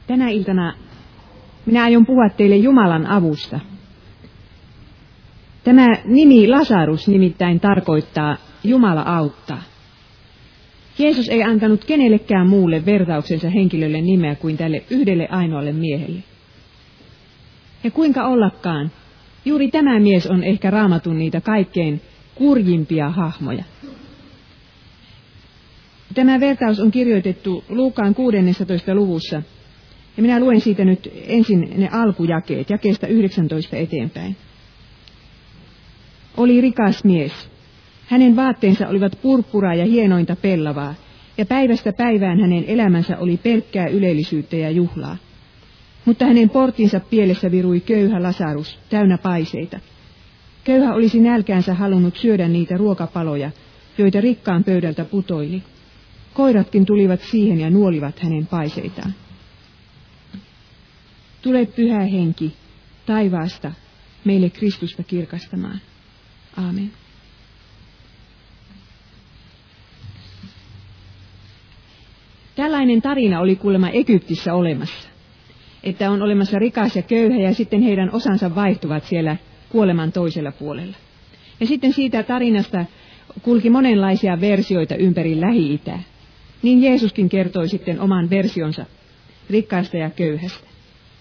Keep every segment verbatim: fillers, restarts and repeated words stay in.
Tänä iltana minä aion puhua teille Jumalan avusta. Tämä nimi Lasarus nimittäin tarkoittaa Jumala auttaa. Jeesus ei antanut kenellekään muulle vertauksensa henkilölle nimeä kuin tälle yhdelle ainoalle miehelle. Ja kuinka ollakaan, juuri tämä mies on ehkä Raamatun niitä kaikkein kurjimpia hahmoja. Tämä vertaus on kirjoitettu Luukaan kuudennessatoista luvussa, ja minä luen siitä nyt ensin ne alkujakeet, jakeesta yhdeksäntoista eteenpäin. Oli rikas mies. Hänen vaatteensa olivat purppuraa ja hienointa pellavaa, ja päivästä päivään hänen elämänsä oli pelkkää ylellisyyttä ja juhlaa. Mutta hänen portinsa pielessä virui köyhä Lasarus, täynnä paiseita. Köyhä olisi nälkäänsä halunnut syödä niitä ruokapaloja, joita rikkaan pöydältä putoili. Koiratkin tulivat siihen ja nuolivat hänen paiseitaan. Tule Pyhä Henki taivaasta meille Kristusta kirkastamaan. Aamen. Tällainen tarina oli kuulemma Egyptissä olemassa, että on olemassa rikas ja köyhä ja sitten heidän osansa vaihtuvat siellä kuoleman toisella puolella. Ja sitten siitä tarinasta kulki monenlaisia versioita ympäri Lähi-itää. Niin Jeesuskin kertoi sitten oman versionsa rikkaasta ja köyhästä.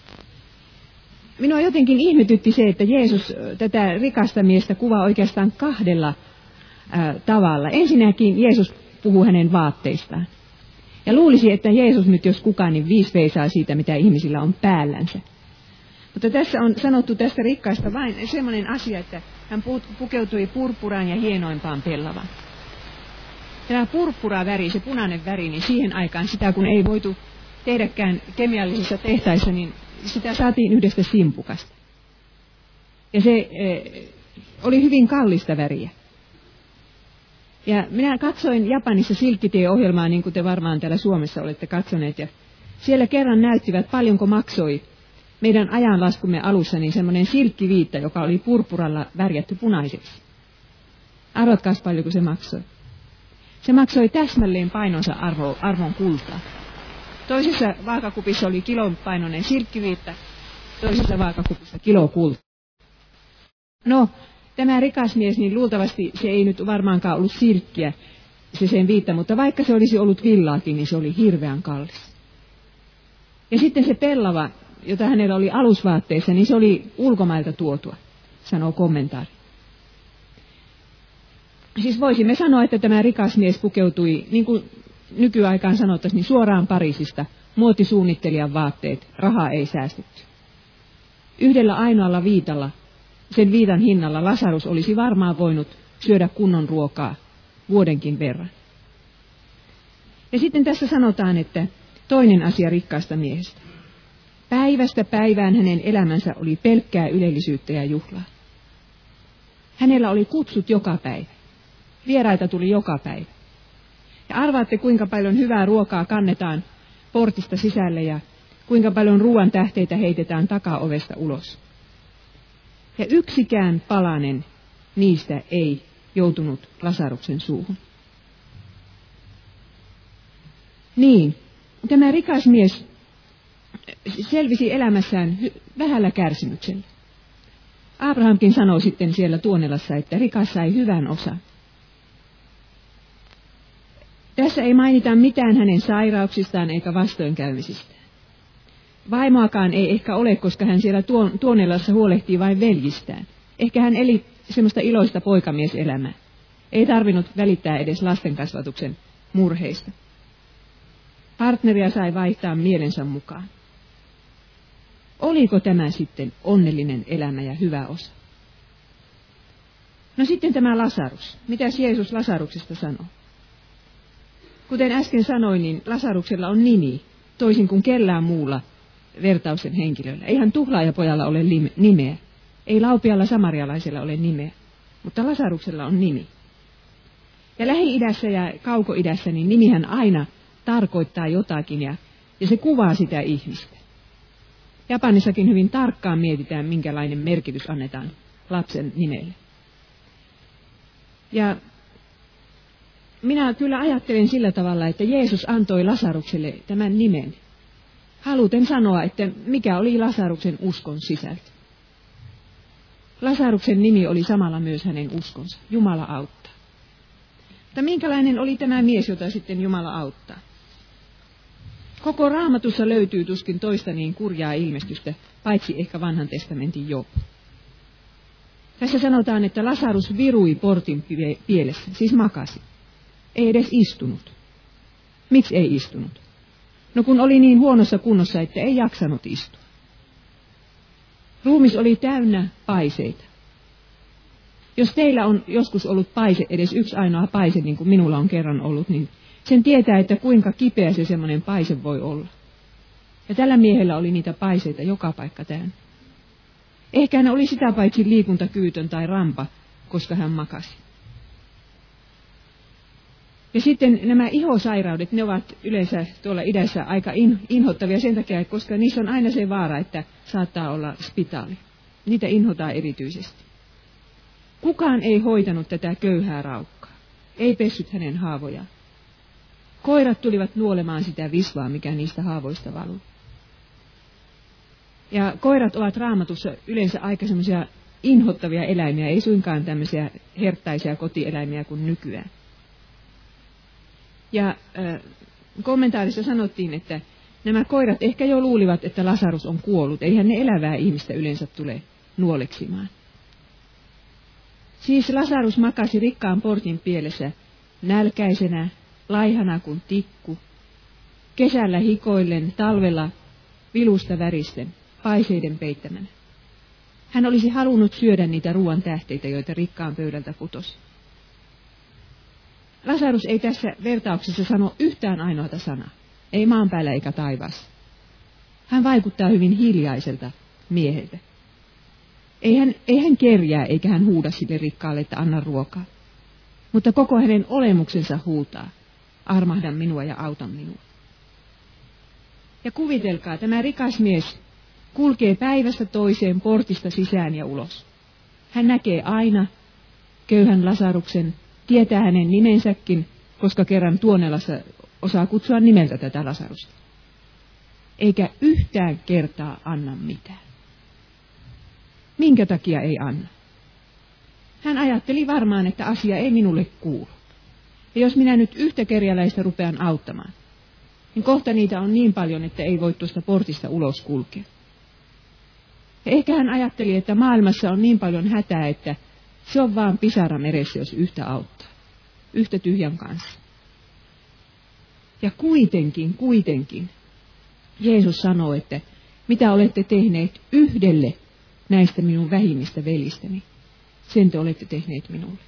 Minua jotenkin ihmetytti se, että Jeesus tätä rikasta miestä kuvaa oikeastaan kahdella ää, tavalla. Ensinnäkin Jeesus puhuu hänen vaatteistaan. Ja luulisi, että Jeesus nyt jos kukaan, niin viisi veisaa siitä, mitä ihmisillä on päällänsä. Mutta tässä on sanottu tästä rikkaasta vain semmoinen asia, että hän pukeutui purppuraan ja hienoimpaan pellavaan. Tämä purppura väri, se punainen väri, niin siihen aikaan sitä kun ei voitu tehdäkään kemiallisissa tehtaissa, niin sitä saatiin yhdestä simpukasta. Ja se e, oli hyvin kallista väriä. Ja minä katsoin Japanissa Silkkitie-ohjelmaa, niin kuin te varmaan täällä Suomessa olette katsoneet. Ja siellä kerran näyttivät, paljonko maksoi meidän ajanlaskumme alussa niin semmoinen silkkiviitta, joka oli purppuralla värjätty punaiseksi. Arvatkaas paljonko se maksoi. Se maksoi täsmälleen painonsa arvo, arvon kultaa. Toisessa vaakakupissa oli kilon painoinen silkkiviitta, toisessa vaakakupissa kilo kultaa. No, tämä rikas mies, niin luultavasti se ei nyt varmaankaan ollut silkkiä, se sen viitta, mutta vaikka se olisi ollut villaakin, niin se oli hirveän kallis. Ja sitten se pellava, jota hänellä oli alusvaatteessa, niin se oli ulkomailta tuotua, sanoo kommentaari. Siis voisimme sanoa, että tämä rikas mies pukeutui, niin kuin nykyaikaan sanottaisiin, niin suoraan Pariisista, muotisuunnittelijan vaatteet, rahaa ei säästetty. Yhdellä ainoalla viitalla, sen viitan hinnalla Lasarus olisi varmaan voinut syödä kunnon ruokaa vuodenkin verran. Ja sitten tässä sanotaan, että toinen asia rikkaasta miehestä. Päivästä päivään hänen elämänsä oli pelkkää ylellisyyttä ja juhlaa. Hänellä oli kutsut joka päivä. Vieraita tuli joka päivä. Ja arvaatte, kuinka paljon hyvää ruokaa kannetaan portista sisälle ja kuinka paljon ruoan tähteitä heitetään takaovesta ulos. Ja yksikään palanen niistä ei joutunut Lasaruksen suuhun. Niin, tämä rikas mies selvisi elämässään vähällä kärsimyksellä. Abrahamkin sanoi sitten siellä Tuonelassa, että rikas sai hyvän osan. Tässä ei mainita mitään hänen sairauksistaan eikä vastoinkäymisistään. Vaimoakaan ei ehkä ole, koska hän siellä Tuonelassa huolehtii vain veljistään. Ehkä hän eli semmoista iloista poikamieselämää. Ei tarvinnut välittää edes lastenkasvatuksen murheista. Partneria sai vaihtaa mielensä mukaan. Oliko tämä sitten onnellinen elämä ja hyvä osa? No sitten tämä Lasarus. Mitäs Jeesus Lasaruksesta sanoo? Kuten äsken sanoin, niin Lasaruksella on nimi, toisin kuin kellään muulla vertauksen henkilöllä. Eihän tuhlaajapojalla ole nimeä. Ei laupialla samarialaisella ole nimeä, mutta Lasaruksella on nimi. Ja Lähi-idässä ja Kauko-idässä niin nimihän aina tarkoittaa jotakin ja, ja se kuvaa sitä ihmistä. Japanissakin hyvin tarkkaan mietitään, minkälainen merkitys annetaan lapsen nimelle. Ja minä kyllä ajattelen sillä tavalla, että Jeesus antoi Lasarukselle tämän nimen haluten sanoa, että mikä oli Lasaruksen uskon sisältö. Lasaruksen nimi oli samalla myös hänen uskonsa, Jumala auttaa. Mutta minkälainen oli tämä mies, jota sitten Jumala auttaa? Koko Raamatussa löytyy tuskin toista niin kurjaa ilmestystä, paitsi ehkä vanhan testamentin Job. Tässä sanotaan, että Lasarus virui portin pielessä, siis makasi. Ei edes istunut. Miksi ei istunut? No kun oli niin huonossa kunnossa, että ei jaksanut istua. Ruumis oli täynnä paiseita. Jos teillä on joskus ollut paise, edes yksi ainoa paise, niin kuin minulla on kerran ollut, niin sen tietää, että kuinka kipeä se semmoinen paise voi olla. Ja tällä miehellä oli niitä paiseita joka paikka täynnä. Ehkä hän oli sitä paitsi liikuntakyytön tai rampa, koska hän makasi. Ja sitten nämä ihosairaudet, ne ovat yleensä tuolla idässä aika in, inhottavia sen takia, koska niissä on aina se vaara, että saattaa olla spitaali. Niitä inhotaan erityisesti. Kukaan ei hoitanut tätä köyhää raukkaa. Ei pessyt hänen haavojaan. Koirat tulivat nuolemaan sitä visvaa, mikä niistä haavoista valui. Ja koirat ovat Raamatussa yleensä aika semmoisia inhottavia eläimiä, ei suinkaan tämmöisiä herttaisia kotieläimiä kuin nykyään. Ja äh, kommentaarissa sanottiin, että nämä koirat ehkä jo luulivat, että Lasarus on kuollut. Eihän ne elävää ihmistä yleensä tule nuoleksimaan. Siis Lasarus makasi rikkaan portin pielessä nälkäisenä, laihana kuin tikku, kesällä hikoillen, talvella vilusta väristen, paiseiden peittämänä. Hän olisi halunnut syödä niitä ruoan tähteitä, joita rikkaan pöydältä putosi. Lasarus ei tässä vertauksessa sano yhtään ainoata sanaa, ei maan päällä eikä taivaassa. Hän vaikuttaa hyvin hiljaiselta mieheltä. Ei hän, ei hän kerjää eikä hän huuda sille rikkaalle, että anna ruokaa. Mutta koko hänen olemuksensa huutaa, armahda minua ja auta minua. Ja kuvitelkaa, tämä rikas mies kulkee päivästä toiseen portista sisään ja ulos. Hän näkee aina köyhän Lasaruksen, tietää hänen nimensäkin, koska kerran Tuonelassa osaa kutsua nimeltä tätä Lasarusta. Eikä yhtään kertaa anna mitään. Minkä takia ei anna? Hän ajatteli varmaan, että asia ei minulle kuulu. Ja jos minä nyt yhtä kerjäläistä rupean auttamaan, niin kohta niitä on niin paljon, että ei voi tuosta portista ulos kulkea. Ja ehkä hän ajatteli, että maailmassa on niin paljon hätää, että se on vaan pisara meressä, jos yhtä auttaa. Yhtä tyhjän kanssa. Ja kuitenkin, kuitenkin, Jeesus sanoo, että mitä olette tehneet yhdelle näistä minun vähimmistä velistäni, sen te olette tehneet minulle.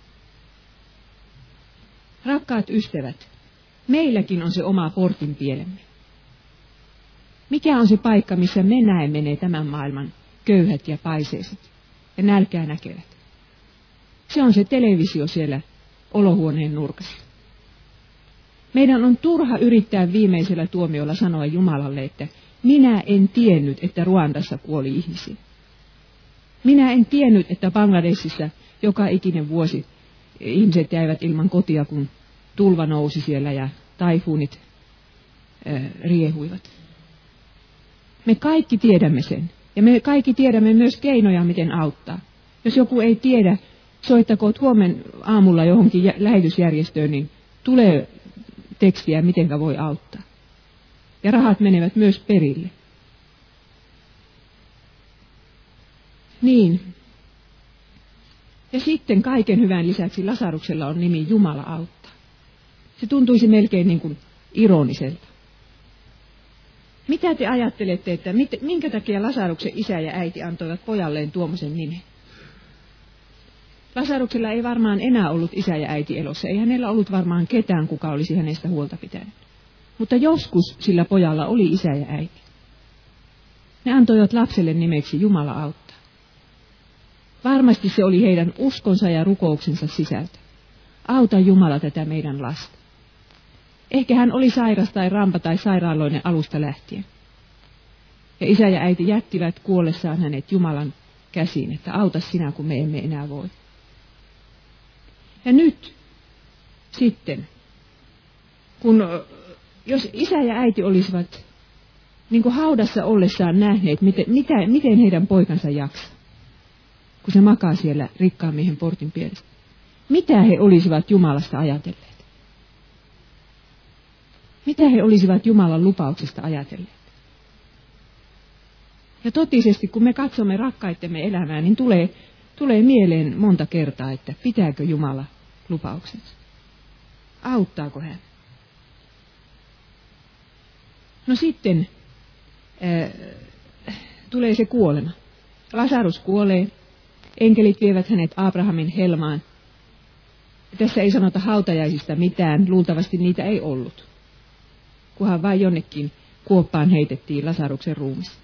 Rakkaat ystävät, meilläkin on se oma portin pielemme. Mikä on se paikka, missä me näemme ne tämän maailman köyhät ja paiseiset ja nälkää näkevät? Se on se televisio siellä olohuoneen nurkassa. Meidän on turha yrittää viimeisellä tuomiolla sanoa Jumalalle, että minä en tiennyt, että Ruandassa kuoli ihmisiä. Minä en tiennyt, että Bangladesissa joka ikinen vuosi ihmiset jäivät ilman kotia, kun tulva nousi siellä ja taifuunit äh, riehuivat. Me kaikki tiedämme sen. Ja me kaikki tiedämme myös keinoja, miten auttaa. Jos joku ei tiedä, soittakoot huomen aamulla johonkin lähetysjärjestöön, niin tulee tekstiä, miten voi auttaa. Ja rahat menevät myös perille. Niin. Ja sitten kaiken hyvän lisäksi Lasaruksella on nimi Jumala auttaa. Se tuntuisi melkein niin kuin ironiselta. Mitä te ajattelette, että mit, minkä takia Lasaruksen isä ja äiti antoivat pojalleen tuommoisen nimen? Lasaruksella ei varmaan enää ollut isä ja äiti elossa. Ei hänellä ollut varmaan ketään, kuka olisi hänestä huolta pitänyt. Mutta joskus sillä pojalla oli isä ja äiti. Ne antoivat lapselle nimeksi Jumala auttaa. Varmasti se oli heidän uskonsa ja rukouksensa sisältö. Auta Jumala tätä meidän lasta. Ehkä hän oli sairas tai rampa tai sairaaloinen alusta lähtien. Ja isä ja äiti jättivät kuollessaan hänet Jumalan käsiin, että auta sinä, kun me emme enää voi. Ja nyt sitten, kun jos isä ja äiti olisivat niin kuin haudassa ollessaan nähneet, miten, mitä, miten heidän poikansa jaksaa, kun se makaa siellä rikkaan miehen portin pielessä. Mitä he olisivat Jumalasta ajatelleet? Mitä he olisivat Jumalan lupauksesta ajatelleet? Ja totisesti, kun me katsomme rakkaittemme elämää, niin tulee, tulee mieleen monta kertaa, että pitääkö Jumala lupauksensa? Auttaako hän? No sitten ää, tulee se kuolema. Lasarus kuolee, enkelit vievät hänet Abrahamin helmaan. Tässä ei sanota hautajaisista mitään, luultavasti niitä ei ollut, kunhan vain jonnekin kuoppaan heitettiin Lasaruksen ruumis.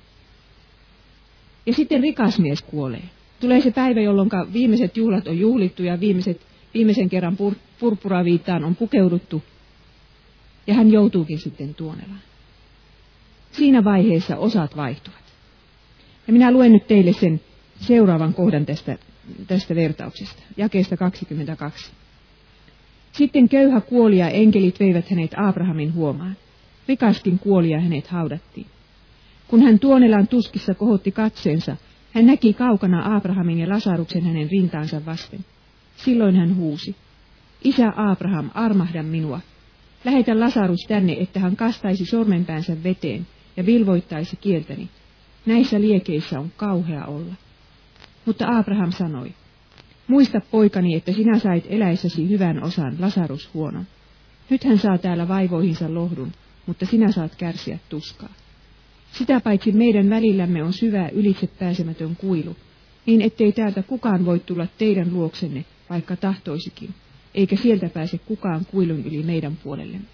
Ja sitten rikas mies kuolee. Tulee se päivä, jolloin viimeiset juhlat on juhlittu ja viimeiset, viimeisen kerran pur, purpuraviittaan on pukeuduttu. Ja hän joutuukin sitten tuonelaan. Siinä vaiheessa osat vaihtuvat. Ja minä luen nyt teille sen seuraavan kohdan tästä, tästä vertauksesta, jakeesta kaksikymmentäkaksi. Sitten köyhä kuoli ja enkelit veivät hänet Abrahamin huomaan. Rikaskin kuoli ja hänet haudattiin. Kun hän tuonelan tuskissa kohotti katseensa, hän näki kaukana Abrahamin ja Lasaruksen hänen rintaansa vasten. Silloin hän huusi, Isä Abraham, armahda minua. Lähetä Lasarus tänne, että hän kastaisi sormenpäänsä veteen ja vilvoittaisi kieltäni. Näissä liekeissä on kauhea olla. Mutta Abraham sanoi, muista poikani, että sinä sait eläessäsi hyvän osan, Lasarus huonon. Nyt hän saa täällä vaivoihinsa lohdun, mutta sinä saat kärsiä tuskaa. Sitä paitsi meidän välillämme on syvä ylitsepääsemätön kuilu, niin ettei täältä kukaan voi tulla teidän luoksenne, vaikka tahtoisikin, eikä sieltä pääse kukaan kuilun yli meidän puolellemme.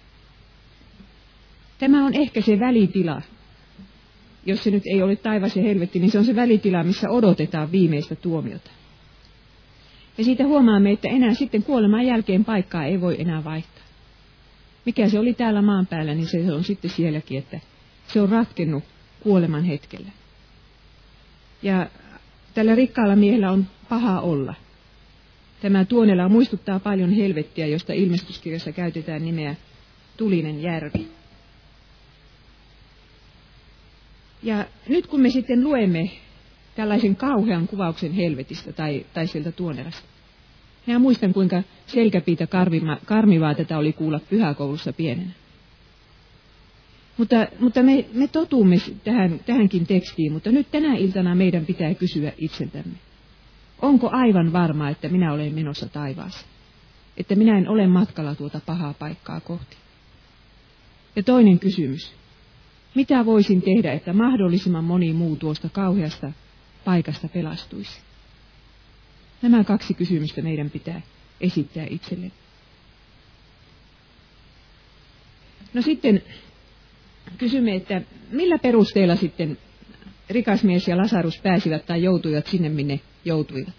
Tämä on ehkä se välitila, jos se nyt ei ole taivas ja helvetti, niin se on se välitila, missä odotetaan viimeistä tuomiota. Ja siitä huomaamme, että enää sitten kuoleman jälkeen paikkaa ei voi enää vaihtaa. Mikä se oli täällä maan päällä, niin se on sitten sielläkin, että se on ratkennut kuoleman hetkellä. Ja tällä rikkaalla miehellä on paha olla. Tämä tuonela muistuttaa paljon helvettiä, josta ilmestyskirjassa käytetään nimeä tulinen järvi. Ja nyt kun me sitten luemme tällaisen kauhean kuvauksen helvetistä tai, tai sieltä tuonelasta, minä muistan kuinka selkäpiitä karmivaa tätä oli kuulla pyhäkoulussa pienenä. Mutta, mutta me, me totumme tähän, tähänkin tekstiin, mutta nyt tänä iltana meidän pitää kysyä itseltämme. Onko aivan varmaa, että minä olen menossa taivaaseen? Että minä en ole matkalla tuota pahaa paikkaa kohti? Ja toinen kysymys. Mitä voisin tehdä, että mahdollisimman moni muu tuosta kauheasta paikasta pelastuisi? Nämä kaksi kysymystä meidän pitää esittää itsellemme. No sitten kysymme, että millä perusteella sitten rikas mies ja Lasarus pääsivät tai joutuivat sinne, minne joutuivat.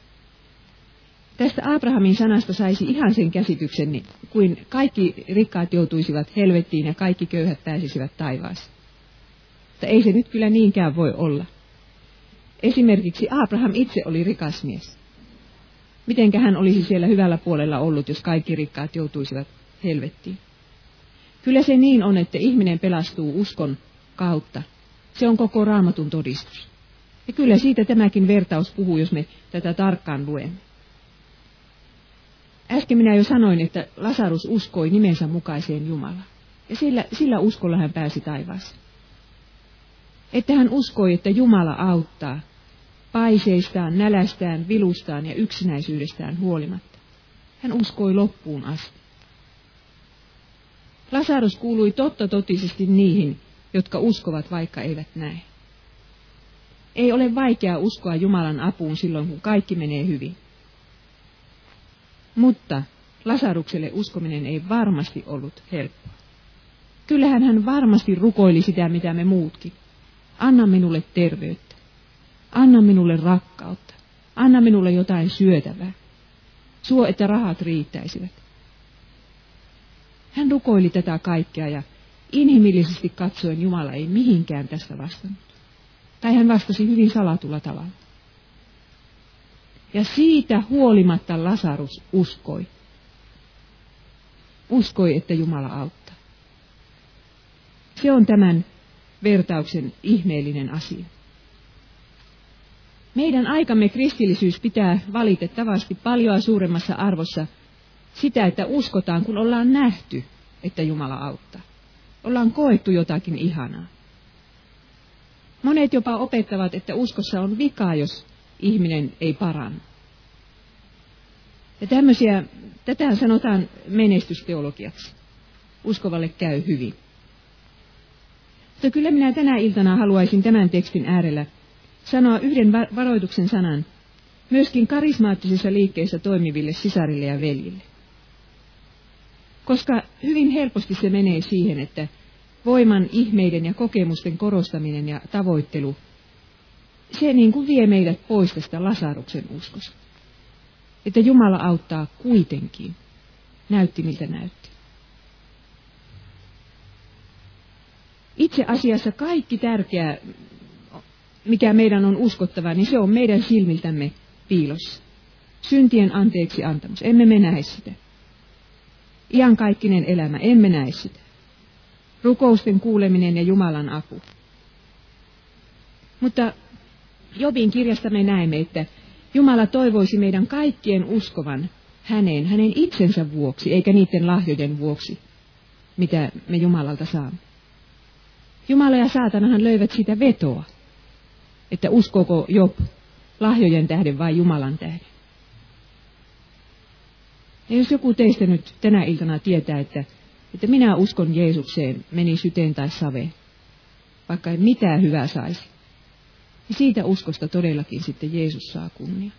Tästä Abrahamin sanasta saisi ihan sen käsityksen, kuin kaikki rikkaat joutuisivat helvettiin ja kaikki köyhät pääsisivät taivaaseen. Mutta ei se nyt kyllä niinkään voi olla. Esimerkiksi Abraham itse oli rikas mies. Mitenkä hän olisi siellä hyvällä puolella ollut, jos kaikki rikkaat joutuisivat helvettiin? Kyllä se niin on, että ihminen pelastuu uskon kautta. Se on koko Raamatun todistus. Ja kyllä siitä tämäkin vertaus puhuu, jos me tätä tarkkaan luemme. Äsken minä jo sanoin, että Lasarus uskoi nimensä mukaiseen Jumalaan. Ja sillä, sillä uskolla hän pääsi taivaaseen. Että hän uskoi, että Jumala auttaa paiseistaan, nälästään, vilustaan ja yksinäisyydestään huolimatta. Hän uskoi loppuun asti. Lasarus kuului totta totisesti niihin, jotka uskovat, vaikka eivät näe. Ei ole vaikea uskoa Jumalan apuun silloin, kun kaikki menee hyvin. Mutta Lasarukselle uskominen ei varmasti ollut helppoa. Kyllähän hän varmasti rukoili sitä, mitä me muutkin. Anna minulle terveyttä. Anna minulle rakkautta. Anna minulle jotain syötävää. Suo, että rahat riittäisivät. Hän rukoili tätä kaikkea ja inhimillisesti katsoen Jumala ei mihinkään tästä vastannut. Tai hän vastasi hyvin salatulla tavalla. Ja siitä huolimatta Lasarus uskoi. Uskoi, että Jumala auttaa. Se on tämän vertauksen ihmeellinen asia. Meidän aikamme kristillisyys pitää valitettavasti paljon suuremmassa arvossa sitä, että uskotaan, kun ollaan nähty, että Jumala auttaa. Ollaan koettu jotakin ihanaa. Monet jopa opettavat, että uskossa on vika, jos ihminen ei parannu. Ja tämmöisiä, tätä sanotaan menestysteologiaksi. Uskovalle käy hyvin. Mutta kyllä minä tänä iltana haluaisin tämän tekstin äärellä sanoa yhden varoituksen sanan myöskin karismaattisissa liikkeissä toimiville sisarille ja veljille. Koska hyvin helposti se menee siihen, että voiman, ihmeiden ja kokemusten korostaminen ja tavoittelu, se niin kuin vie meidät pois tästä Lasaruksen uskosta. Että Jumala auttaa kuitenkin, näytti miltä näytti. Itse asiassa kaikki tärkeää, mikä meidän on uskottava, niin se on meidän silmiltämme piilossa. Syntien anteeksi antamus, emme me näe sitä. Iankaikkinen elämä, emme näe sitä. Rukousten kuuleminen ja Jumalan apu. Mutta Jobin kirjasta me näemme, että Jumala toivoisi meidän kaikkien uskovan häneen, hänen itsensä vuoksi, eikä niiden lahjojen vuoksi, mitä me Jumalalta saamme. Jumala ja saatanahan löivät sitä vetoa, että uskooko Job lahjojen tähden vai Jumalan tähden. Ja jos joku teistä nyt tänä iltana tietää, että, että minä uskon Jeesukseen, meni syteen tai saveen, vaikka ei mitään hyvää saisi, niin siitä uskosta todellakin sitten Jeesus saa kunnia.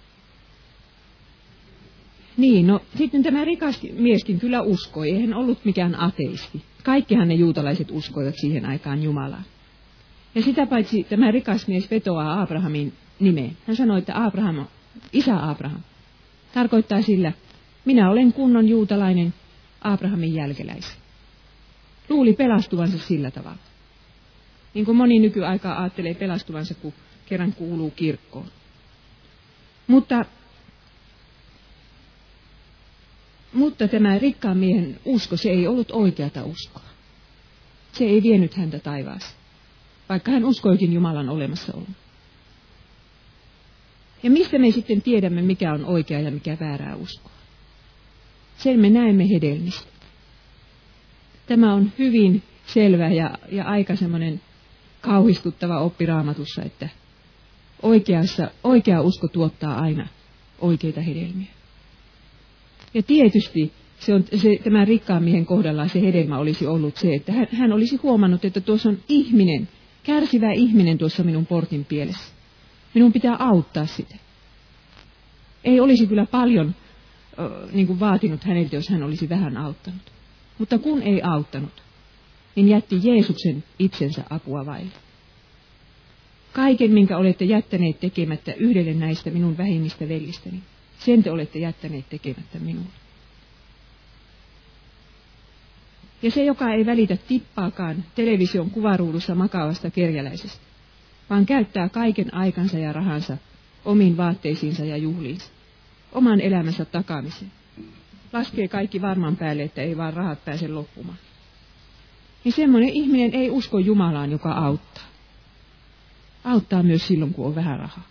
Niin, no sitten tämä rikas mieskin kyllä uskoi, ei hän ollut mikään ateisti. Kaikkihan ne juutalaiset uskoivat siihen aikaan Jumalaan. Ja sitä paitsi tämä rikas mies vetoaa Abrahamin nimeen. Hän sanoi, että Abraham, isä Abraham, tarkoittaa sillä, minä olen kunnon juutalainen Abrahamin jälkeläisen. Luuli pelastuvansa sillä tavalla. Niin kuin moni nykyaikaa ajattelee pelastuvansa, kun kerran kuuluu kirkkoon. Mutta, mutta tämä rikkaan miehen usko, se ei ollut oikeata uskoa. Se ei vienyt häntä taivaaseen, vaikka hän uskoikin Jumalan olemassaolon. Ja mistä me sitten tiedämme, mikä on oikea ja mikä väärää uskoa? Sen me näemme hedelmistä. Tämä on hyvin selvä ja, ja aika semmoinen kauhistuttava oppi Raamatussa, että oikeassa, oikea usko tuottaa aina oikeita hedelmiä. Ja tietysti se on, se, tämän rikkaan miehen kohdalla se hedelmä olisi ollut se, että hän, hän olisi huomannut, että tuossa on ihminen, kärsivä ihminen tuossa minun portin pielessä. Minun pitää auttaa sitä. Ei olisi kyllä paljon äh, niin kuin vaatinut häneltä, jos hän olisi vähän auttanut. Mutta kun ei auttanut, niin jätti Jeesuksen itsensä apua vaille. Kaiken, minkä olette jättäneet tekemättä yhdelle näistä minun vähimmistä veljistäni, sen te olette jättäneet tekemättä minulle. Ja se, joka ei välitä tippaakaan television kuvaruudussa makaavasta kerjäläisestä, vaan käyttää kaiken aikansa ja rahansa omiin vaatteisiinsa ja juhliinsa, oman elämänsä takaamiseen. Laskee kaikki varman päälle, että ei vaan rahat pääse loppumaan. Niin semmoinen ihminen ei usko Jumalaan, joka auttaa. Auttaa myös silloin, kun on vähän rahaa.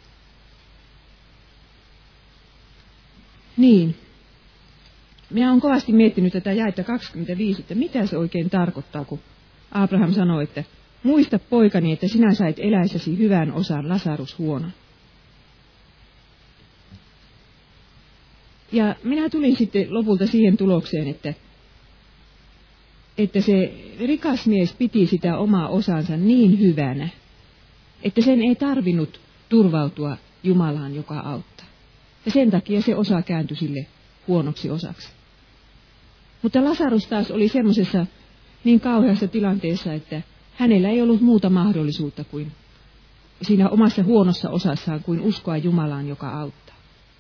Niin. Minä olen kovasti miettinyt tätä jaetta kaksikymmentäviisi, että mitä se oikein tarkoittaa, kun Abraham sanoi, että muista poikani, että sinä sait eläissäsi hyvän osan, Lasarus huonon. Ja minä tulin sitten lopulta siihen tulokseen, että, että se rikas mies piti sitä omaa osansa niin hyvänä, että sen ei tarvinnut turvautua Jumalaan, joka auttaa. Ja sen takia se osa kääntyi sille huonoksi osaksi. Mutta Lasarus taas oli semmoisessa niin kauheassa tilanteessa, että hänellä ei ollut muuta mahdollisuutta kuin siinä omassa huonossa osassaan kuin uskoa Jumalaan, joka auttaa.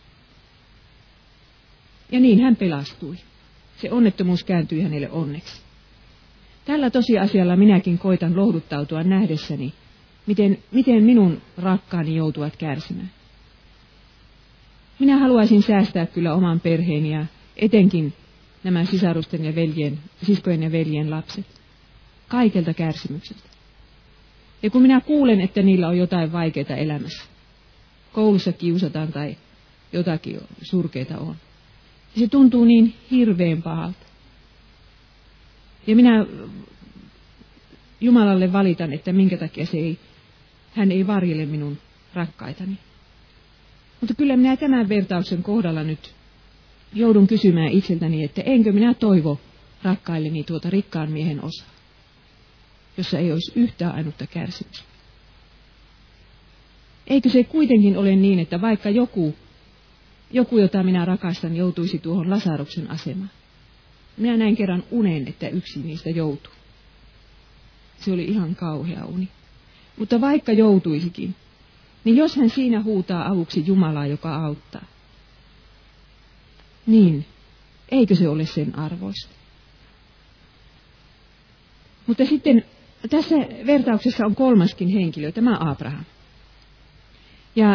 Ja niin hän pelastui. Se onnettomuus kääntyi hänelle onneksi. Tällä tosiasialla minäkin koitan lohduttautua nähdessäni, miten, miten minun rakkaani joutuvat kärsimään. Minä haluaisin säästää kyllä oman perheeni ja etenkin nämä sisarusten ja veljen, siskojen ja veljen lapset kaikelta kärsimykseltä. Ja kun minä kuulen, että niillä on jotain vaikeaa elämässä, koulussa kiusataan tai jotakin surkeita on, se tuntuu niin hirveän pahalta. Ja minä Jumalalle valitan, että minkä takia se ei, hän ei varjele minun rakkaitani. Mutta kyllä minä tämän vertauksen kohdalla nyt joudun kysymään itseltäni, että enkö minä toivo rakkailleni tuota rikkaan miehen osaa, jossa ei olisi yhtään ainutta kärsimystä. Eikö se kuitenkin ole niin, että vaikka joku, joku jota minä rakastan, joutuisi tuohon Lasaruksen asemaan. Minä näin kerran unen, että yksi niistä joutuu. Se oli ihan kauhea uni. Mutta vaikka joutuisikin, niin jos hän siinä huutaa avuksi Jumalaa, joka auttaa, niin eikö se ole sen arvoista? Mutta sitten tässä vertauksessa on kolmaskin henkilö, tämä Abraham. Ja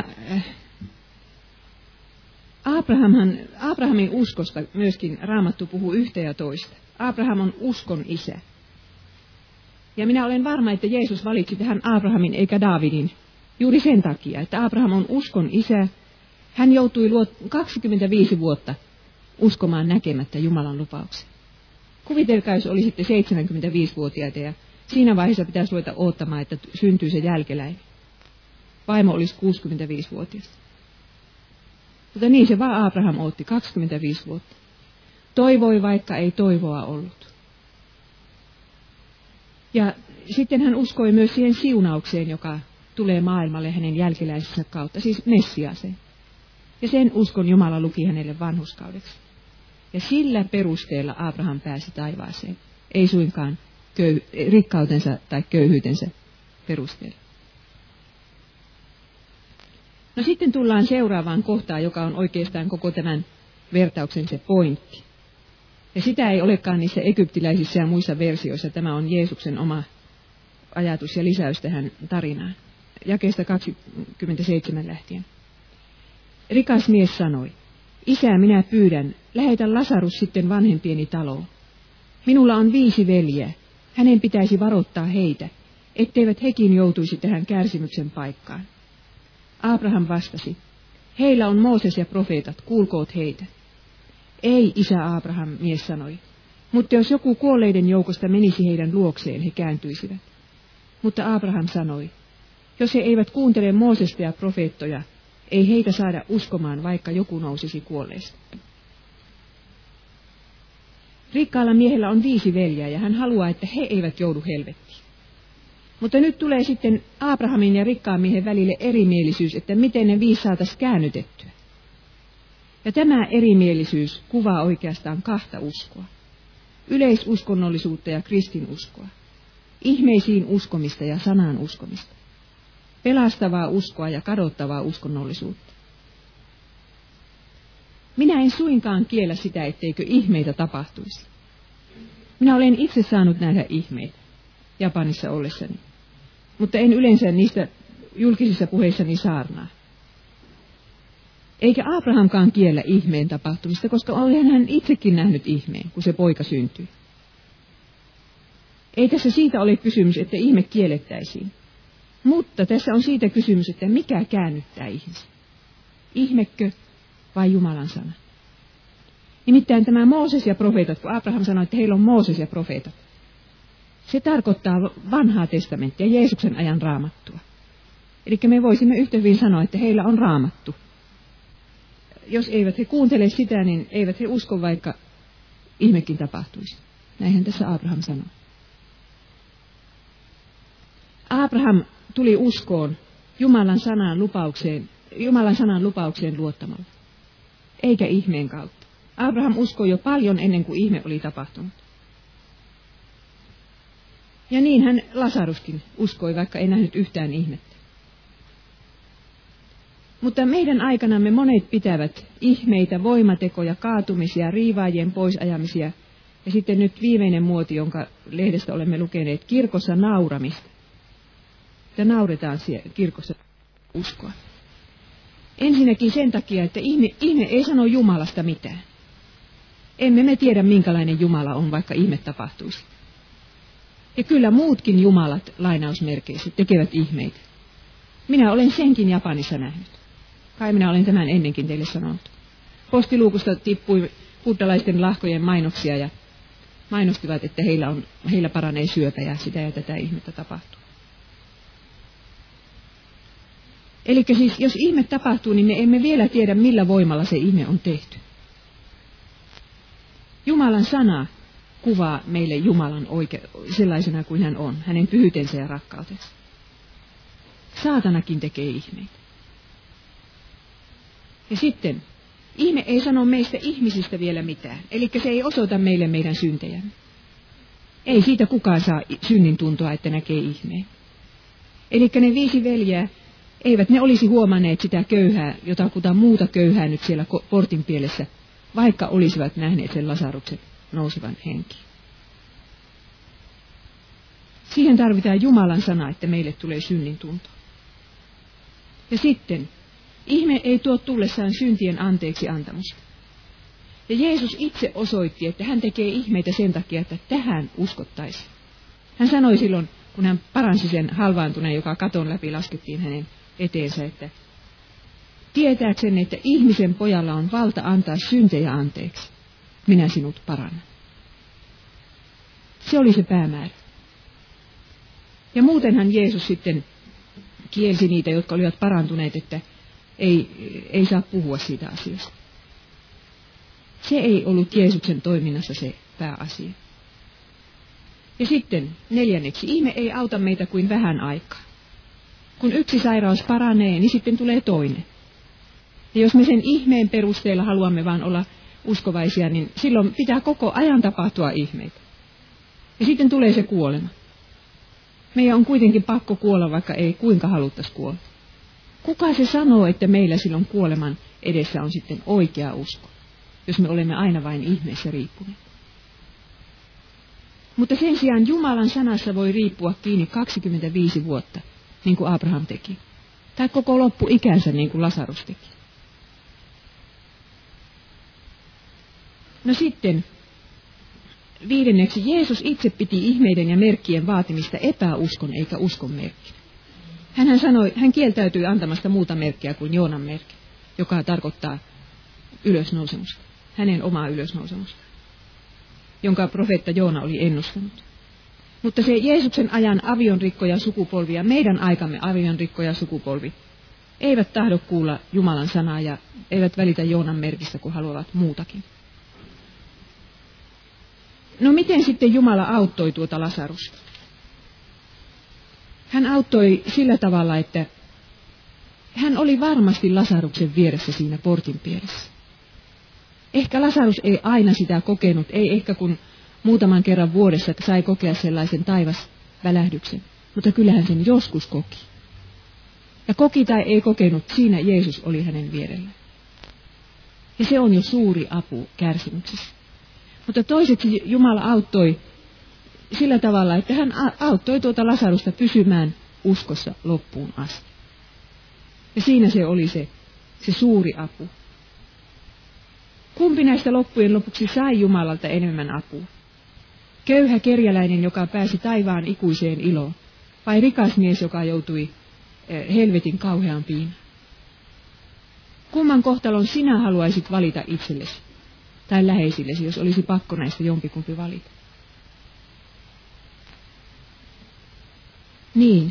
Abrahamhan, Abrahamin uskosta myöskin Raamattu puhuu yhtä ja toista. Abraham on uskon isä. Ja minä olen varma, että Jeesus valitsi tähän Abrahamin eikä Daavidin juuri sen takia, että Abraham on uskon isä. Hän joutui kaksikymmentäviisi vuotta uskomaan näkemättä Jumalan lupauksen. Kuvitelkaa, jos olisitte seitsemänkymmentäviisivuotiaita ja siinä vaiheessa pitäisi ruveta odottamaan, että syntyy se jälkeläinen. Vaimo olisi kuusikymmentäviisivuotias. Mutta niin se vaan Abraham odotti kaksikymmentäviisi vuotta. Toivoi, vaikka ei toivoa ollut. Ja sitten hän uskoi myös siihen siunaukseen, joka tulee maailmalle hänen jälkeläisensä kautta, siis Messiaseen. Ja sen uskon Jumala luki hänelle vanhurskaudeksi. Ja sillä perusteella Abraham pääsi taivaaseen, ei suinkaan köy- rikkautensa tai köyhyytensä perusteella. No sitten tullaan seuraavaan kohtaan, joka on oikeastaan koko tämän vertauksen se pointti. Ja sitä ei olekaan niissä egyptiläisissä ja muissa versioissa. Tämä on Jeesuksen oma ajatus ja lisäys tähän tarinaan. Jakeesta kaksikymmentäseitsemän lähtien. Rikas mies sanoi, isä, minä pyydän, lähetä Lasarus sitten vanhempieni taloon. Minulla on viisi veljeä, hänen pitäisi varoittaa heitä, etteivät hekin joutuisi tähän kärsimyksen paikkaan. Abraham vastasi, heillä on Mooses ja profeetat, kuulkoot heitä. Ei, isä Abraham, mies sanoi, mutta jos joku kuolleiden joukosta menisi heidän luokseen, he kääntyisivät. Mutta Abraham sanoi, jos he eivät kuuntele Moosesta ja profeettoja, ei heitä saada uskomaan, vaikka joku nousisi kuolleista. Rikkaalla miehellä on viisi veljää ja hän haluaa, että he eivät joudu helvettiin. Mutta nyt tulee sitten Abrahamin ja rikkaan miehen välille erimielisyys, että miten ne viisi saataisiin käännytettyä. Ja tämä erimielisyys kuvaa oikeastaan kahta uskoa. Yleisuskonnollisuutta ja kristinuskoa. Ihmeisiin uskomista ja sanaan uskomista. Pelastavaa uskoa ja kadottavaa uskonnollisuutta. Minä en suinkaan kiellä sitä, etteikö ihmeitä tapahtuisi. Minä olen itse saanut nähdä ihmeitä Japanissa ollessani, mutta en yleensä niistä julkisissa puheissani saarnaa. Eikä Abrahamkaan kiellä ihmeen tapahtumista, koska olihan hän itsekin nähnyt ihmeen, kun se poika syntyi. Ei tässä siitä ole kysymys, että ihme kiellettäisiin. Mutta tässä on siitä kysymys, että mikä käännyttää ihmisen. Ihmekö vai Jumalan sana? Nimittäin tämä Mooses ja profeetat, kun Abraham sanoi, että heillä on Mooses ja profeetat. Se tarkoittaa vanhaa testamenttia, Jeesuksen ajan raamattua. Eli me voisimme yhtä hyvin sanoa, että heillä on raamattu. Jos eivät he kuuntele sitä, niin eivät he usko, vaikka ihmekin tapahtuisi. Näinhän tässä Abraham sanoi. Abraham tuli uskoon Jumalan sanan lupaukseen, Jumalan sanan lupaukseen luottamalla, eikä ihmeen kautta. Abraham uskoi jo paljon ennen kuin ihme oli tapahtunut. Ja niin hän Lasaruskin uskoi, vaikka ei nähnyt yhtään ihmettä. Mutta meidän aikanamme monet pitävät ihmeitä, voimatekoja, kaatumisia, riivaajien poisajamisia ja sitten nyt viimeinen muoti, jonka lehdestä olemme lukeneet, kirkossa nauramista. Ja nauretaan siellä kirkossa uskoa. Ensinnäkin sen takia, että ihme, ihme ei sano Jumalasta mitään. Emme me tiedä, minkälainen Jumala on, vaikka ihme tapahtuisi. Ja kyllä muutkin jumalat, lainausmerkeissä, tekevät ihmeitä. Minä olen senkin Japanissa nähnyt. Kai minä olen tämän ennenkin teille sanonut. Postiluukusta tippui buddhalaisten lahkojen mainoksia ja mainostivat, että heillä, on, heillä paranee syöpä ja sitä ja tätä ihmettä tapahtuu. Eli siis jos ihme tapahtuu, niin me emme vielä tiedä, millä voimalla se ihme on tehty. Jumalan sana kuvaa meille Jumalan oike- sellaisena kuin hän on, hänen pyhyytensä ja rakkautensa. Saatanakin tekee ihmeitä. Ja sitten, ihme ei sano meistä ihmisistä vielä mitään, eli se ei osoita meille meidän syntejämme. Ei siitä kukaan saa synnin tuntoa, että näkee ihmeen. Eli ne viisi veljeä, eivät ne olisi huomanneet sitä köyhää, jotakuta muuta köyhää nyt siellä portin pielessä, vaikka olisivat nähneet sen Lasaruksen nousevan henkiin. Siihen tarvitaan Jumalan sana, että meille tulee synnin tunto. Ja sitten, ihme ei tuo tullessaan syntien anteeksi antamusta. Ja Jeesus itse osoitti, että hän tekee ihmeitä sen takia, että tähän uskottaisiin. Hän sanoi silloin, kun hän paransi sen halvaantuneen, joka katon läpi laskettiin hänen eteensä, että tietääkseni, että ihmisen pojalla on valta antaa syntejä anteeksi, minä sinut parannan. Se oli se päämäärä. Ja muutenhan Jeesus sitten kielsi niitä, jotka olivat parantuneet, että ei, ei saa puhua siitä asiasta. Se ei ollut Jeesuksen toiminnassa se pääasia. Ja sitten neljänneksi, ihme ei auta meitä kuin vähän aikaa. Kun yksi sairaus paranee, niin sitten tulee toinen. Ja jos me sen ihmeen perusteella haluamme vaan olla uskovaisia, niin silloin pitää koko ajan tapahtua ihmeitä. Ja sitten tulee se kuolema. Meidän on kuitenkin pakko kuolla, vaikka ei kuinka haluttaisi kuolla. Kuka se sanoo, että meillä silloin kuoleman edessä on sitten oikea usko, jos me olemme aina vain ihmeessä riippuneet? Mutta sen sijaan Jumalan sanassa voi riippua kiinni kaksikymmentäviisi vuotta, niin kuin Abraham teki. Tai koko loppuikänsä, niin kuin Lasarus teki. No sitten, viidenneksi, Jeesus itse piti ihmeiden ja merkkien vaatimista epäuskon eikä uskon merkki. Hänhän sanoi, hän kieltäytyi antamasta muuta merkkiä kuin Joonan merkki, joka tarkoittaa ylösnousemusta, hänen omaa ylösnousemusta, jonka profeetta Joona oli ennustanut. Mutta se Jeesuksen ajan avionrikkoja sukupolvi ja meidän aikamme avionrikkoja sukupolvi eivät tahdo kuulla Jumalan sanaa ja eivät välitä Joonan merkistä, kun haluavat muutakin. No miten sitten Jumala auttoi tuota Lasarusta? Hän auttoi sillä tavalla, että hän oli varmasti Lasaruksen vieressä siinä portin pielessä. Ehkä Lasarus ei aina sitä kokenut, ei ehkä kun muutaman kerran vuodessa sai kokea sellaisen taivasvälähdyksen, mutta kyllähän sen joskus koki. Ja koki tai ei kokenut, siinä Jeesus oli hänen vierellä. Ja se on jo suuri apu kärsimyksessä. Mutta toiseksi Jumala auttoi sillä tavalla, että hän auttoi tuota Lasarusta pysymään uskossa loppuun asti. Ja siinä se oli se, se suuri apu. Kumpi näistä loppujen lopuksi sai Jumalalta enemmän apua? Köyhä kerjäläinen, joka pääsi taivaan ikuiseen iloon, vai rikas mies, joka joutui helvetin kauhean piinaan? Kumman kohtalon sinä haluaisit valita itsellesi tai läheisillesi, jos olisi pakko näistä jompikumpi valita? Niin.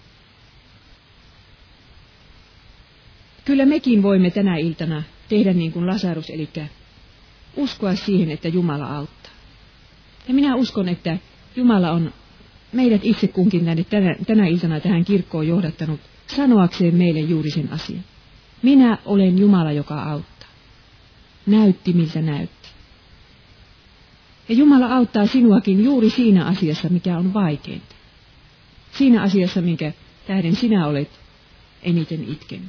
Kyllä mekin voimme tänä iltana tehdä niin kuin Lasarus, eli uskoa siihen, että Jumala auttaa. Ja minä uskon, että Jumala on meidät itse kunkin tänne tänä, tänä iltana tähän kirkkoon johdattanut sanoakseen meille juuri sen asian. Minä olen Jumala, joka auttaa. Näytti miltä näytti. Ja Jumala auttaa sinuakin juuri siinä asiassa, mikä on vaikeinta. Siinä asiassa, minkä tähden sinä olet eniten itkenyt.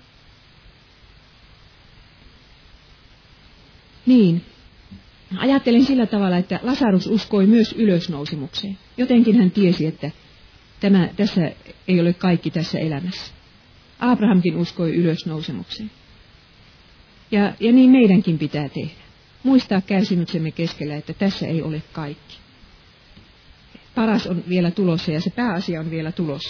Niin, ajattelen sillä tavalla, että Lasarus uskoi myös ylösnousemukseen. Jotenkin hän tiesi, että tämä, tässä ei ole kaikki tässä elämässä. Abrahamkin uskoi ylösnousemukseen. Ja, ja niin meidänkin pitää tehdä. Muistaa kärsimyksemme keskellä, että tässä ei ole kaikki. paras on vielä tulossa ja se pääasia on vielä tulossa.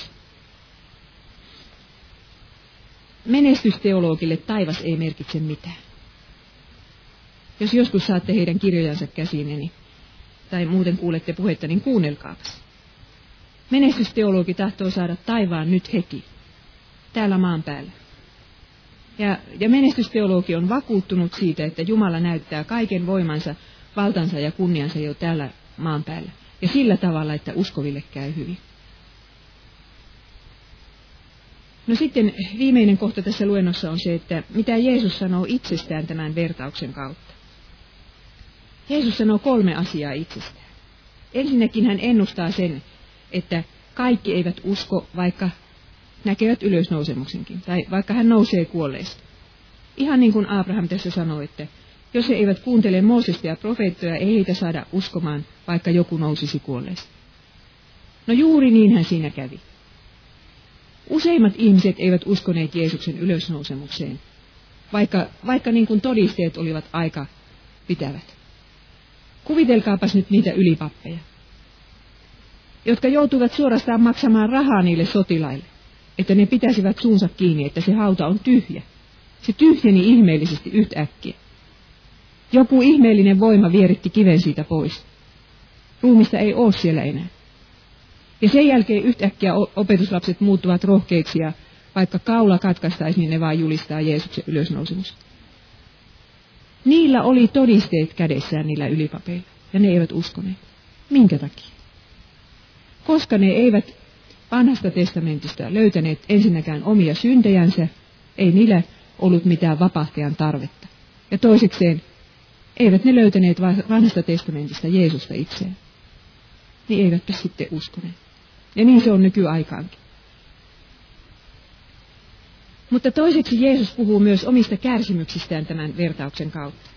Menestysteologille taivas ei merkitse mitään. Jos joskus saatte heidän kirjojansa käsiini tai muuten kuulette puhetta, niin kuunnelkaapas. Menestysteologi tahtoo saada taivaan nyt heti, täällä maan päällä. Ja, ja menestysteologi on vakuuttunut siitä, että Jumala näyttää kaiken voimansa, valtansa ja kunniansa jo täällä maan päällä. Ja sillä tavalla, että uskoville käy hyvin. No sitten viimeinen kohta tässä luennossa on se, että mitä Jeesus sanoo itsestään tämän vertauksen kautta. Jeesus sanoo kolme asiaa itsestään. Ensinnäkin hän ennustaa sen, että kaikki eivät usko, vaikka näkevät ylösnousemuksenkin, tai vaikka hän nousee kuolleista. Ihan niin kuin Abraham tässä sanoi, että jos he eivät kuuntele Moosesta ja profeettoja, ei heitä saada uskomaan, vaikka joku nousisi kuolleista. No juuri niinhän siinä kävi. Useimmat ihmiset eivät uskoneet Jeesuksen ylösnousemukseen, vaikka, vaikka niin kuin todisteet olivat aika pitävät. Kuvitelkaapas nyt niitä ylipappeja, jotka joutuivat suorastaan maksamaan rahaa niille sotilaille, että ne pitäisivät suunsa kiinni, että se hauta on tyhjä. Se tyhjeni ihmeellisesti yhtäkkiä. Joku ihmeellinen voima vieritti kiven siitä pois. Ruumista ei ole siellä enää. Ja sen jälkeen yhtäkkiä opetuslapset muuttuvat rohkeiksi ja vaikka kaula katkaistaisi, niin ne vaan julistaa Jeesuksen ylösnousemusta. Niillä oli todisteet kädessään niillä ylipapeilla ja ne eivät uskoneet. Minkä takia? Koska ne eivät vanhasta testamentista löytäneet ensinnäkään omia syntejänsä, ei niillä ollut mitään vapahtajan tarvetta. Ja toisekseen eivät ne löytäneet vanhasta testamentista Jeesusta itseään. Niin eivätpä sitten uskoneet. Ja niin se on nykyaikaankin. Mutta toiseksi Jeesus puhuu myös omista kärsimyksistään tämän vertauksen kautta.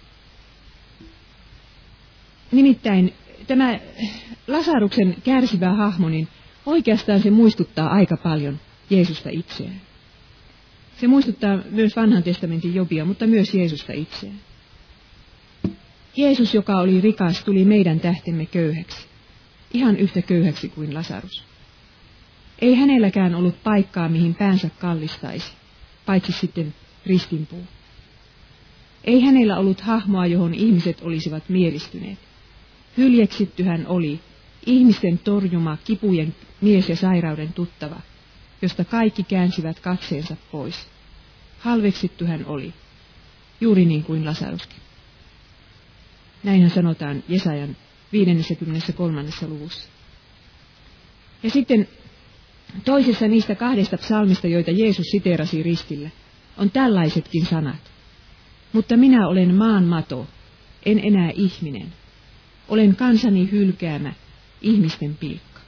Nimittäin tämä Lasaruksen kärsivä hahmo, niin oikeastaan se muistuttaa aika paljon Jeesusta itseään. Se muistuttaa myös vanhan testamentin Jobia, mutta myös Jeesusta itseään. Jeesus, joka oli rikas, tuli meidän tähtemme köyhäksi. Ihan yhtä köyhäksi kuin Lasarus. Ei hänelläkään ollut paikkaa, mihin päänsä kallistaisi, paitsi sitten ristinpuu. Ei hänellä ollut hahmoa, johon ihmiset olisivat mielistyneet. Hyljeksitty hän oli, ihmisten torjuma, kipujen mies ja sairauden tuttava, josta kaikki käänsivät katseensa pois. Halveksittu hän oli, juuri niin kuin Lasaruskin. Näinhän sanotaan Jesajan viideskymmeneskolmas luvussa. Ja sitten toisessa niistä kahdesta psalmista, joita Jeesus siteerasi ristillä, on tällaisetkin sanat. Mutta minä olen maan mato, en enää ihminen. Olen kansani hylkäämä, ihmisten pilkka.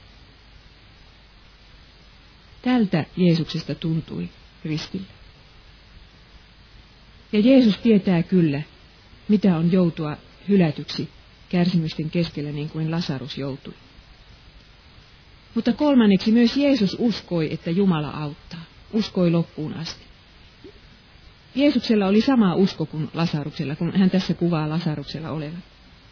Tältä Jeesuksesta tuntui ristillä. Ja Jeesus tietää kyllä, mitä on joutua hylätyksi kärsimysten keskellä niin kuin Lasarus joutui. Mutta kolmanneksi myös Jeesus uskoi, että Jumala auttaa. Uskoi loppuun asti. Jeesuksella oli sama usko kuin Lasaruksella, kun hän tässä kuvaa Lasaruksella olevan.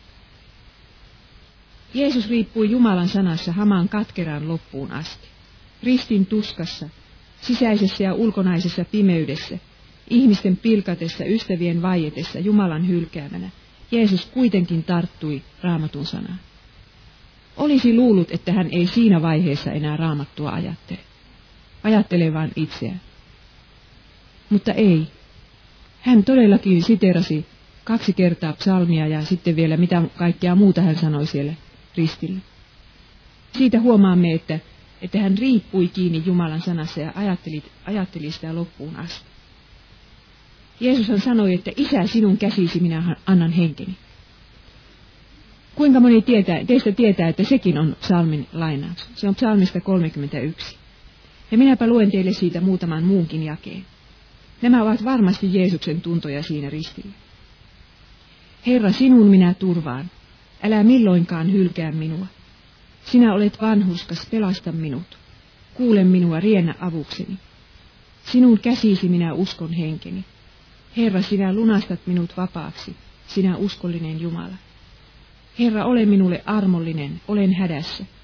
Jeesus riippui Jumalan sanassa hamaan katkeraan loppuun asti. Ristin tuskassa, sisäisessä ja ulkonaisessa pimeydessä, ihmisten pilkatessa, ystävien vaietessa, Jumalan hylkäämänä. Jeesus kuitenkin tarttui Raamatun sanaan. Olisi luullut, että hän ei siinä vaiheessa enää Raamattua ajattele. Ajattelee vain itseään. Mutta ei. Hän todellakin siterasi kaksi kertaa psalmia ja sitten vielä mitä kaikkea muuta hän sanoi siellä ristillä. Siitä huomaamme, että, että hän riippui kiinni Jumalan sanassa ja ajatteli, ajatteli sitä loppuun asti. Jeesushan sanoi, että Isä, sinun käsisi minä annan henkeni. Kuinka moni tietää, teistä tietää, että sekin on psalmin lainaus. Se on psalmista kolmekymmentäyksi. Ja minäpä luen teille siitä muutaman muunkin jakeen. Nämä ovat varmasti Jeesuksen tuntoja siinä ristillä. Herra, sinun minä turvaan. Älä milloinkaan hylkää minua. Sinä olet vanhurskas, pelasta minut. Kuule minua, riennä avukseni. Sinun käsisi minä uskon henkeni. Herra, sinä lunastat minut vapaaksi, sinä uskollinen Jumala. Herra, ole minulle armollinen, olen hädässä.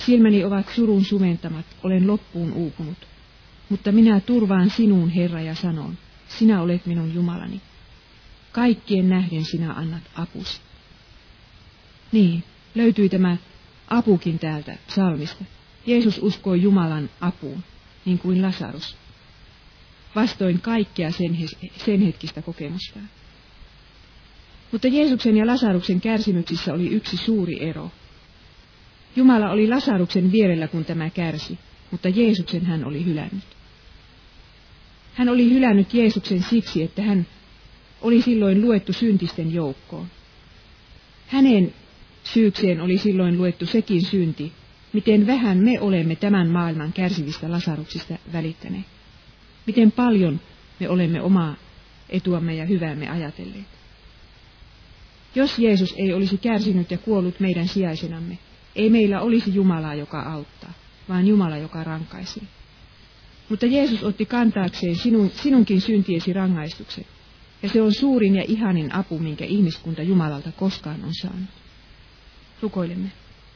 Silmäni ovat surun sumentamat, olen loppuun uupunut. Mutta minä turvaan sinuun, Herra, ja sanon, sinä olet minun Jumalani. Kaikkien nähden sinä annat apusi. Niin, löytyi tämä apukin täältä psalmista. Jeesus uskoi Jumalan apuun, niin kuin Lasarus, vastoin kaikkea sen, sen hetkistä kokemustaan. Mutta Jeesuksen ja Lasaruksen kärsimyksissä oli yksi suuri ero. Jumala oli Lasaruksen vierellä, kun tämä kärsi, mutta Jeesuksen hän oli hylännyt. Hän oli hylännyt Jeesuksen siksi, että hän oli silloin luettu syntisten joukkoon. Hänen syykseen oli silloin luettu sekin synti, miten vähän me olemme tämän maailman kärsivistä Lasaruksista välittäneet. Miten paljon me olemme omaa etuamme ja hyväämme ajatelleet. Jos Jeesus ei olisi kärsinyt ja kuollut meidän sijaisenamme, ei meillä olisi Jumalaa, joka auttaa, vaan Jumala, joka rankaisee. Mutta Jeesus otti kantaakseen sinun, sinunkin syntiesi rangaistuksen, ja se on suurin ja ihanin apu, minkä ihmiskunta Jumalalta koskaan on saanut. Rukoilemme.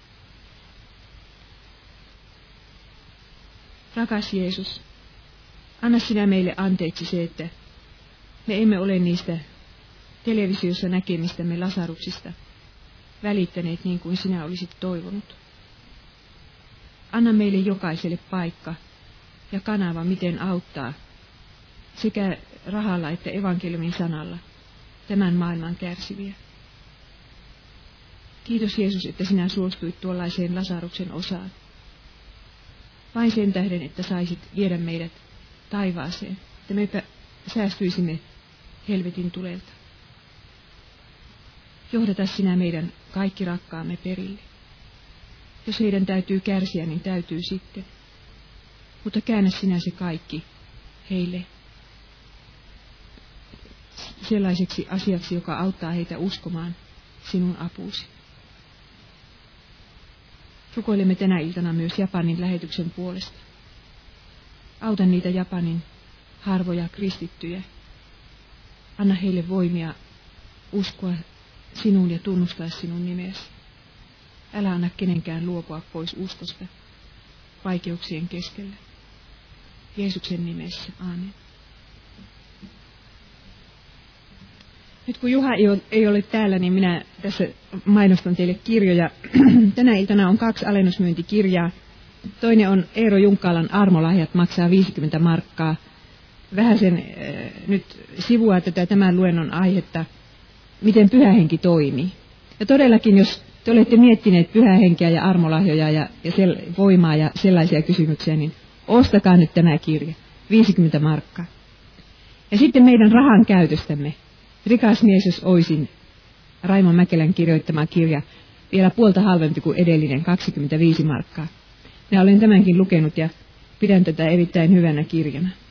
Rakas Jeesus, anna sinä meille anteeksi se, että me emme ole niistä televisiossa näkemistämme Lasaruksista välittäneet niin kuin sinä olisit toivonut. Anna meille jokaiselle paikka ja kanava, miten auttaa sekä rahalla että evankeliumin sanalla tämän maailman kärsiviä. Kiitos Jeesus, että sinä suostuit tuollaiseen Lasaruksen osaan. Vain sen tähden, että saisit viedä meidät taivaaseen, että me säästyisimme helvetin tulelta. Johdata sinä meidän kaikki rakkaamme perille. Jos heidän täytyy kärsiä, niin täytyy sitten. Mutta käännä sinä se kaikki heille sellaiseksi asiaksi, joka auttaa heitä uskomaan sinun apuusi. Rukoilemme tänä iltana myös Japanin lähetyksen puolesta. Auta niitä Japanin harvoja kristittyjä. Anna heille voimia uskoa sinuun ja tunnustaa sinun nimesi. Älä anna kenenkään luopua pois uskosta vaikeuksien keskellä. Jeesuksen nimessä. Aamen. Nyt kun Juha ei ole täällä, niin minä tässä mainostan teille kirjoja. Tänä iltana on kaksi alennusmyyntikirjaa. Toinen on Eero Junkkalan Armolahjat, maksaa viisikymmentä markkaa. Vähän sen äh, nyt sivua tätä tämän luennon aihetta, miten Pyhä Henki toimii. Ja todellakin, jos te olette miettineet Pyhää Henkeä ja armolahjoja ja, ja sel, voimaa ja sellaisia kysymyksiä, niin ostakaa nyt tämä kirja, viisikymmentä markkaa. Ja sitten meidän rahan käytöstämme. Rikas mies, jos oisin, Raimon Mäkelän kirjoittama kirja, vielä puolta halvempi kuin edellinen, kaksikymmentäviisi markkaa. Minä olen tämänkin lukenut ja pidän tätä erittäin hyvänä kirjana.